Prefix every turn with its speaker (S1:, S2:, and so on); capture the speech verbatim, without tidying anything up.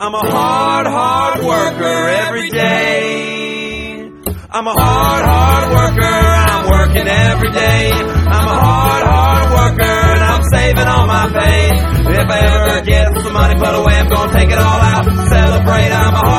S1: I'm a hard, hard worker every day. I'm a hard, hard worker, I'm working every day. I'm a hard, hard worker, and I'm saving all my pay. If I ever get some money put away, I'm gonna take it all out, celebrate. I'm a